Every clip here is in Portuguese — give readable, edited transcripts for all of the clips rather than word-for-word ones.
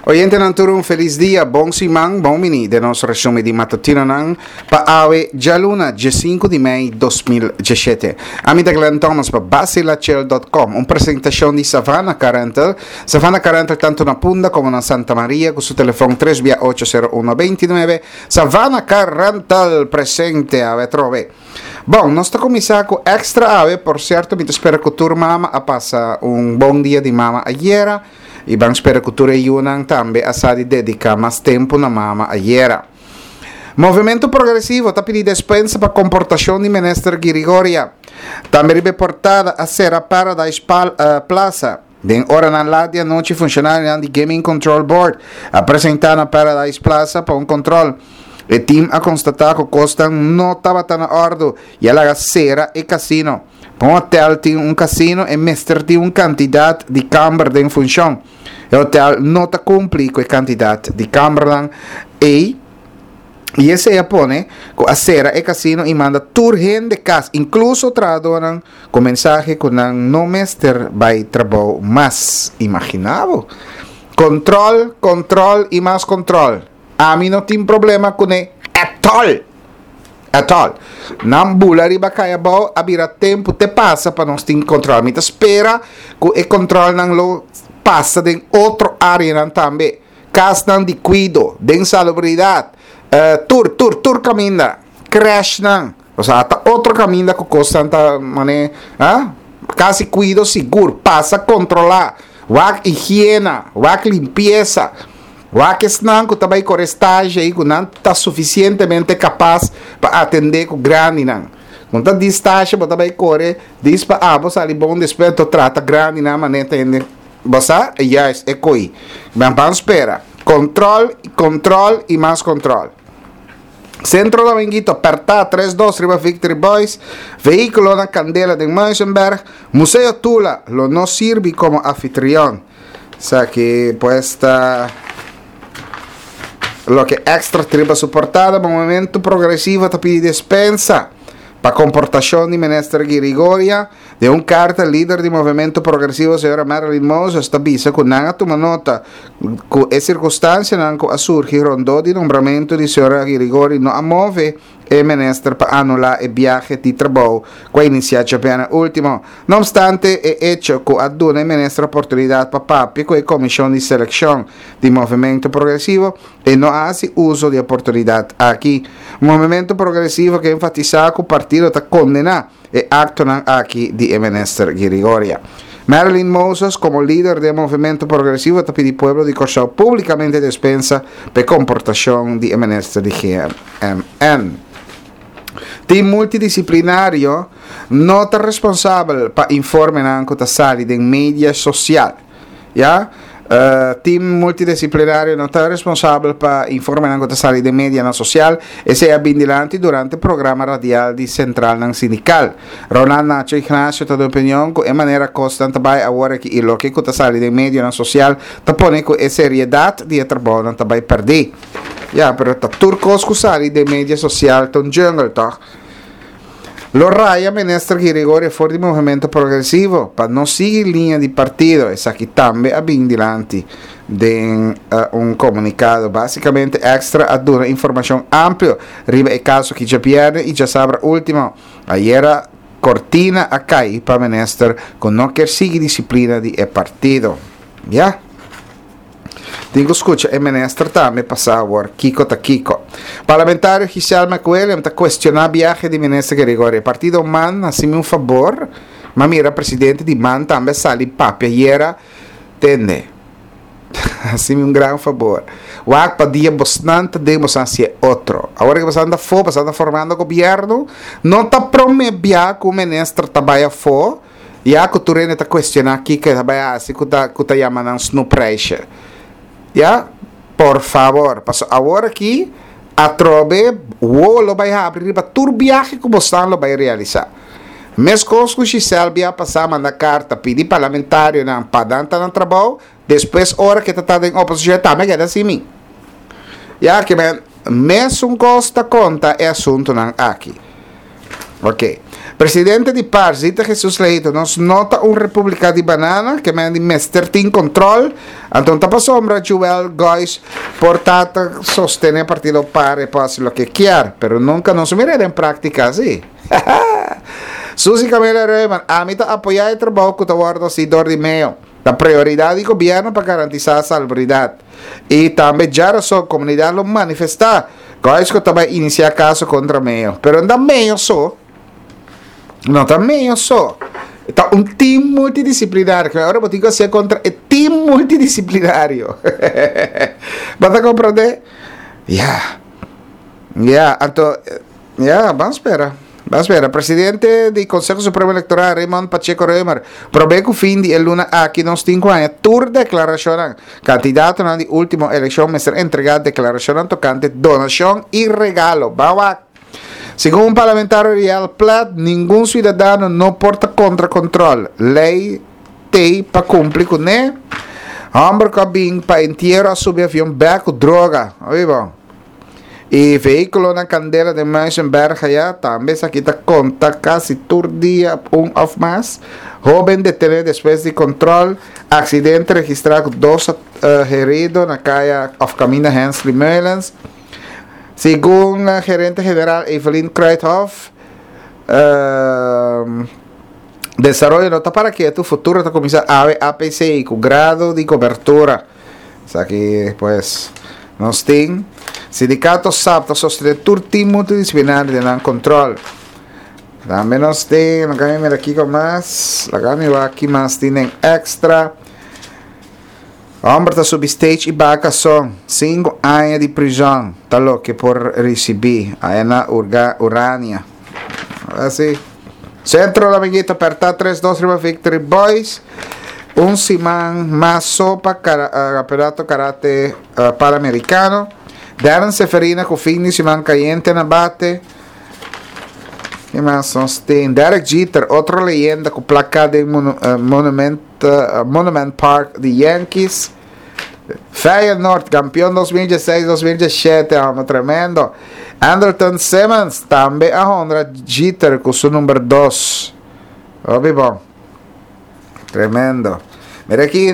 Oyente nan turun feliz dia, bom simang, bom mini de nosso resumo de matutino nan pa awe jaluna 5 de maio 2017. Amita Glenn Thomas pa basilachel.com, presentação de Savannah Carental. Savannah Carental tanto na Punda como na Santa Maria com seu telefone 3680129. Savannah Carental presente ave trove. Bom, nós estamos começando com extra ave, por certo, me espero que tu mama a passa bom dia de mama ayer. E vamos esperar que tu reúnam também a sala de dedicar mais tempo na mama ayer. Movimento progressivo está pedindo dispensa para comportação de Ministro Girigoria. Também reportada a ser a Paradise Plaza. Den hora na Ládia, noite funcionário de Gaming Control Board apresentar na Paradise Plaza para controle. O time a constatar que o custo não estava tão na ordem e ela sera e casino. Para o hotel tem casino e mestre tem quantidade de câmara em função. O hotel não está cumprindo com a quantidade de câmara e esse é põe a sera e casino e manda turhen de casa, incluso tradoram com mensagem que não mestre vai trabalhar mais. Imaginável? Control e mais control. A mim não tem problema com ele at all. Não bula riba kaya ba abira tempo te passa para nós ter controle. Mas espera que o controle não lo passa em outra área não também. Caso não de cuido, de salubridade, tour caminha, crash não. Ou seja, outro caminho que custa mané, caso cuido seguro, passa controlar, wak higiene, wak limpeza. Que não que também com estágio e que não está suficientemente capaz para atender com grande não. Quando está estágio, você também corre, diz para você ali bom depois tu trata grande na maneira entende. Você é coi. Vamos esperar. Control e mais control. Centro da Menguito, apertar 32 Riba Victory Boys, veículo na Candela de Mönchengladbach, Museo Tula, lo no sirve como anfitrión. O sea que pues está lo que extra triba suportada, movimento progressivo está pedindo dispensa para comportação de Ministro Girigoria de carta líder do movimento progressivo, senhora Marilyn Moses, está vista que não toma nota que a circunstância não surge rondou de nombramento de senhora Girigoria não move e Ministro para anular o viaje de trabalho com a iniciativa última. Não obstante, é hecho que aduna o Ministro a oportunidade para papi com a comissão de seleção do movimento progressivo e não faz uso de oportunidade aqui. O movimento progressivo que enfatiza que o partido está condenado e acto aqui de Ministro Girigoria. Marilyn Moses, como líder do movimento progressivo, está pedindo ao povo de cortar publicamente dispensa para comportação de Ministro de GMN. Team multidisciplinario não está responsável para informar da sala de mídia social. Team multidisciplinario não está responsável para informar da sala de mídia social e se é bindilante durante o programa radial de Central Sindical. Ronald Nacho Ignacio está de opinião que de maneira constante vai agora que o que a sala de mídia social está pondo que a seriedade de trabalho não vai perder. Pero está turcos que sala de mídia social estão jungle, tá? Lo raya Ministro Girigoria fora do movimento progressivo para não seguir linha de partido. Isso aqui também é bem dilante de comunicado. Basicamente, extra a dar informação ampla. Riba é caso que já perde e já sabe a última. Aí era cortina a cair para o Ministro que não quer seguir disciplina de partido. Digo, escuta, o Ministro também passa agora, Kiko. Parlamentário Giselle McWilliam está questionando a viagem de Ministro Girigoria. O partido MAN, assim, favor, mas mira, presidente de MAN também sale papi, e era, entende? Assim, grande favor. O ACPA dia bastante demos assim outro. Agora que você anda formando o governo, não está prometendo que o Ministro trabalha fora, e a cultura está questionando aqui que trabalha assim, que está chamando snoop pressure. Por favor, agora aqui a trobe lo vai abrir para todo viaje que você lo vai realizar. Mas coisas que Giselle vai passar na carta pedir parlamentário na padanta no trabalho, depois hora que está em oposição também queda assim. Que mesmo costa conta é assunto não aqui. Ok. Presidente di Parzita Jesus Leito nos nota un República di Banana che manda Mr. Team Control Anton Tapasombra Joel Gois portata sostiene partido pare passi lo che chiar però nunca non si mirada in pratica sì. Susi Camila Reumann amita apoiar el trabajo que guarda Sidor di Meo la prioridad del gobierno para garantizar la salubridad y también ya la comunidad lo manifesta Gois que también inicia caso contra Meo pero anda Meo no, também só. Então, um time multidisciplinar. Que agora eu digo assim contra o time multidisciplinário. Basta compreender? Então, vamos esperar. Presidente do Conselho Supremo Eleitoral, Raymond Pacheco Reumer, provê que o fim de luna aqui nos 5 anos, tur declaração, candidato na última eleição, me ser entregado declaração tocante donação e regalo. Bawa. Segundo un parlamentario Real Plat, ningún ciudadano no porta contra control. Lei tem para cumprir com né? Hombre cabin para inteiro a subir avião beco droga. Oi bom. E veículo na candela de Mönchengladbach já também se aqui conta quase todo dia of mais. Joven detenido depois de controle. Acidente registrado 2 heridos na calle of Camino Hensley Meulens. Según la gerente general Evelyn Kreithoff, desarrollo nota para que tu futuro te comienza a APCI con grado de cobertura. O sea que pues nos tienen sindicatos SAP sostener tu team multidisciplinario de non control. También nos tienen, acá mira aquí con más, acá me va aquí más tienen extra. Hombre da substage e vaca são 5 anos de prisão, tá louco por receber aí na Urânia. Assim, Centro da Amiguita apertar 3-2 River Victory Boys, semana mais sopa campeonato karate pan-americano, Darren Seferina com fim de semana caliente na bate. Que mais nós tem? Derek Jeter, outra leyenda com placa de Monument Park de Yankees. Feyenoord, campeão 2016-2017, tremendo. Anderson Simmons, também a Honra Jeter com seu número 2. Óbvio bom. Tremendo. Mira aqui,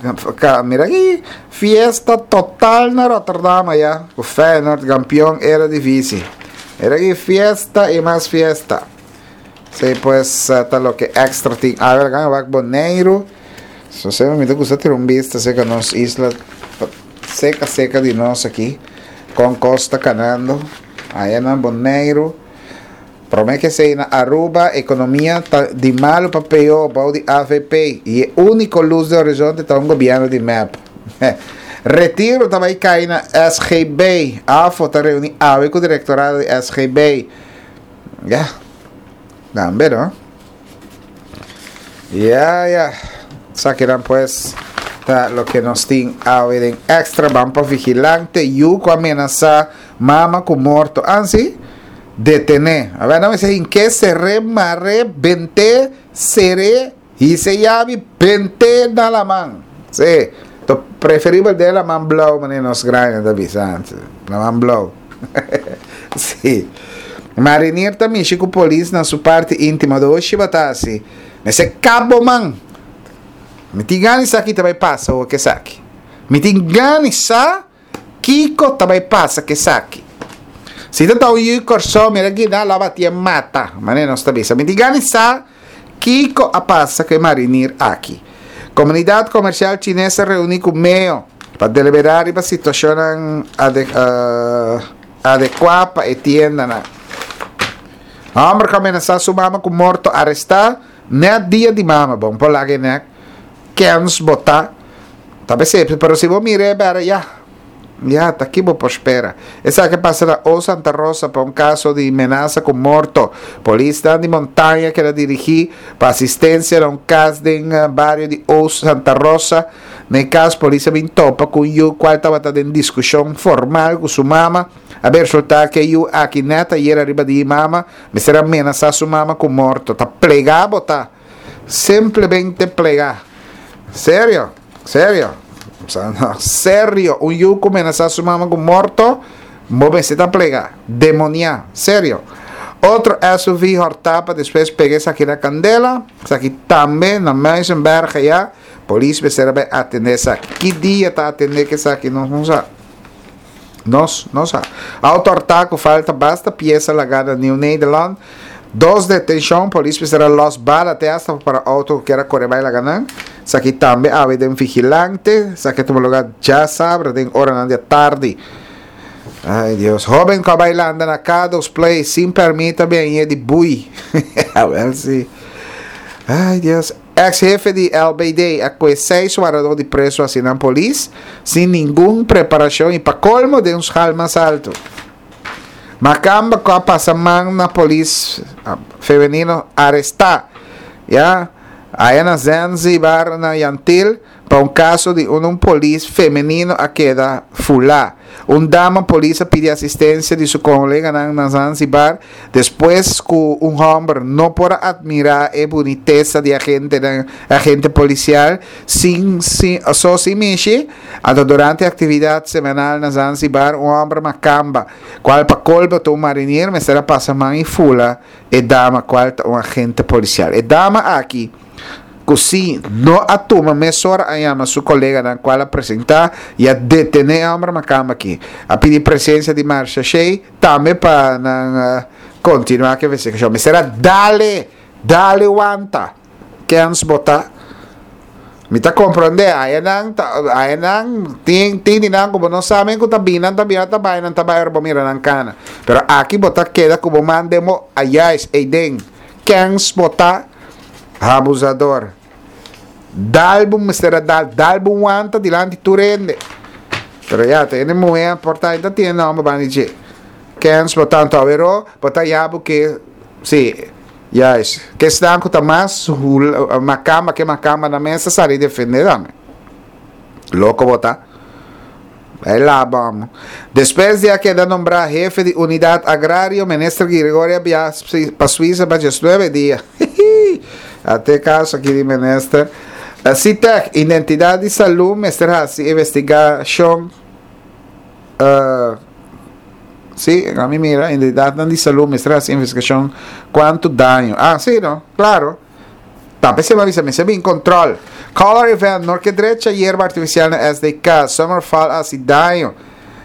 fiesta total na Rotterdam, já. O Feyenoord, campeão, era difícil. Mira aqui, fiesta e mais fiesta. Sei, pues, tá lo que extra thing. A ver, acá va Boneiro. So, se me gusta ter vista seca nos isla seca de nós aqui. Com Costa Canando. Aí na Boneiro. Promete que sei na Aruba, economia tá de malo para pior, para de AVP. E o único luz do horizonte tá governo de MAP. Retiro também cai na SGB. A foto reúne com o directorado de SGB. Também, não? Saqueran pues lo que nos tiene en extra vamos para vigilante yuco amenaza mama con muerto así detener a ver no me sé en qué seré marre 20 seré y se llave 20 na la man sí to preferible de la man blow menos grande de Bizante la man blow sí Marinier também chico polícia na sua parte íntima do Oshibatasi nesse cabo man Mitigani sa que também passa o que saque. Mitigani sa Kiko também passa que saque. Se tu tá o Yukor só mira aqui na lava tia mata, mas não está bem. Mitigani sa Kiko a passa que marinir aqui. Comunidade comercial chinesa reúne com meio para deliberar a situação adequada para a tienda. Homem que ameaçar sua mama com morto arrestar nem dia de mama, bom, por lá que né. Queremos botar talvez sempre, pero se vou mirar tá aqui vou prospera essa que passa na O Santa Rosa para caso de ameaça com morto polícia de montanha que era dirigir para assistência a caso de bairro de O Santa Rosa no caso polícia me topa com eu qual estava em discussão formal com sua mama a ver soltar que eu aqui neta e era arriba de mama me será ameaçar sua mama com morto tá plegar botar simplesmente plegar Sério? No, sério. Um yuco amenaçar sua mama com morto, você está plega. Demonia. Sério. Outro SUV hortapa, depois peguei isso aqui na Candela, isso aqui também, na Meisenberg, já. Polícia vai atender isso aqui. Que dia está atendendo que isso aqui? Não sabe. Não sabe. Auto hortaco, falta basta, peça lagada New Nederland. 2 detenção, polícia será los bala até hasta para auto que era correr la ganan. Isso aqui também, de um vigilante, isso aqui tem um lugar já sabe, tem hora na tarde. Ai Deus, jovem que bailando na Cados Play, sem permita bem de bui. A ver se. Ai Deus, ex-jefe de LBD acusou 6 guardadores de preso assim na polícia, sem nenhuma preparação e para colmo de um escala mais alto. Macamba com a passamang na polícia feminino arrestar. Yeah? Aí na Zanzibar, na Yantil, para caso de polícia feminino a queda fulá. Dama polícia pediu assistência de sua colega na Zanzibar, depois que homem não pode admirar a boniteza de agente policial, só se mexe, durante a atividade semanal na Zanzibar, homem macamba, qual para colba um marinheiro, mas será passamang e fula, e dama qual agente policial. E dama aqui, così não atuma mesora a sua colega na qual apresentar e a detener a macamba aqui. A pedir presença de marcha cheia, também para continuar que vai ser que mas será dale wanta que ans botar. Me tá compreender? Aí não tem nada como não sabem que tá binan tá bairro mira na cana. Pero aqui botar queda como mandemos ayais eiden que ans botar abusador. Dalbum será dalbum anta dilante turende. Pero ya tem muito importante tem nome para dizer. Quem portanto avero, botar yabo que sim, yes, que estão com tamas macama na mesa sari defender dame. Louco botar. É lá, vamos. Depois de queda nombrar jefe de unidade agrária, ministro Gregorio viaja para Suíça para 9 dias. Até caso aqui de ministro. CITEC, Identidade de Saúde, mestrado em investigação. Sim, a mim mira, Identidade de Saúde, mestrado em investigação. Quanto dano? Sim, não? Claro. Tá, se me avisa, se bem controle. Color event, norte direita, hierba artificial na SDK, Summerfall, assim, dano.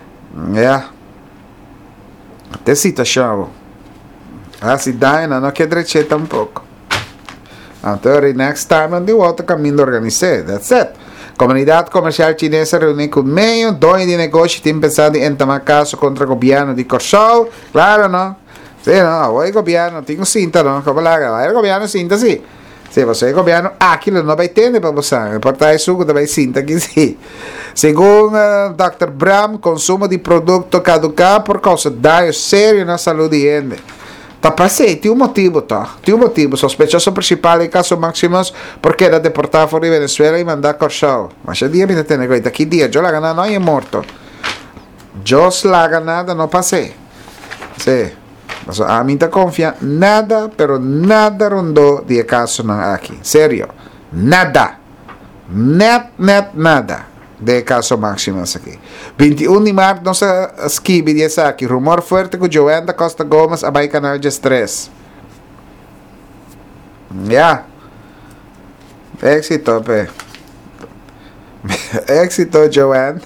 Até citação. Assim, dano, norte direita tampouco. Então, next time, on the outro caminho organizado. That's it. Comunidade comercial chinesa reúne com meio, dono de negócio tem pensado em tomar caso contra o governo de Corsol. Claro, não? Sim, não. O governo tem cinta, não? Como lá, o governo cinta, sim. Se você é governo, aquilo não vai ter para você. Importar isso, vai cinta aqui, sim. Segundo Dr. Bram, consumo de produto caducado por causa de danos sérios na saúde de gente. Tá passei, tem um motivo, tá? Tem um motivo. Sospechoso principal em caso Máximos porque era deportado fora de Venezuela e mandado a Corsol. Mas el dia me detene, coita. Que dia? Eu la ganada não é morto. Eu la ganada não passei. Sim. Mas a mim tá confia nada, pero nada rondou de caso não aqui. Sério. Nada. Nada. De caso Máximos aqui. 21 de março, nossa skibi diya aqui. Rumor fuerte que Joanne da Costa Gomes abay canal de estresse. Éxito, pe. Éxito, Joanne.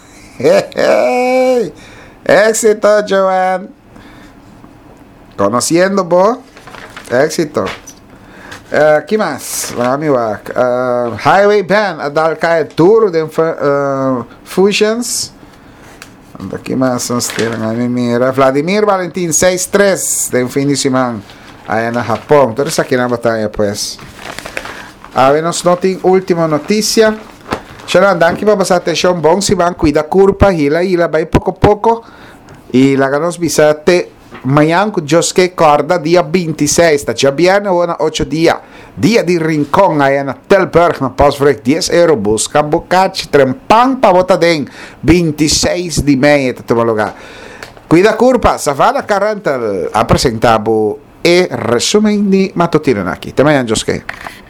Éxito, Joanne. Conociendo, bo. Éxito. ¿Qué más? Highway ban adal cae duro de fusions. ¿Qué más nos tienen? Mira, Vladimir Valentín 6-3 de un fin de semana allá en Japón. Entonces aquí en la batalla, pues. A ver, nos noten última noticia. Sharon, danke para pasar atención. Bon, si van, cuida curpa, hila, vai poco a poco. Y la ganos visate. Amanhã com Josué Corda, dia 26, está já bem ou 8 dias. Dia de rincão aí na Telberg, na Pós-Freak, 10 euros, busca bocate, trempang para botar dentro, 26 de meia, tá tomando lugar. Cuida curpa, Savana Carantel, apresentado e resumo de matutino aqui. Até amanhã, Josué.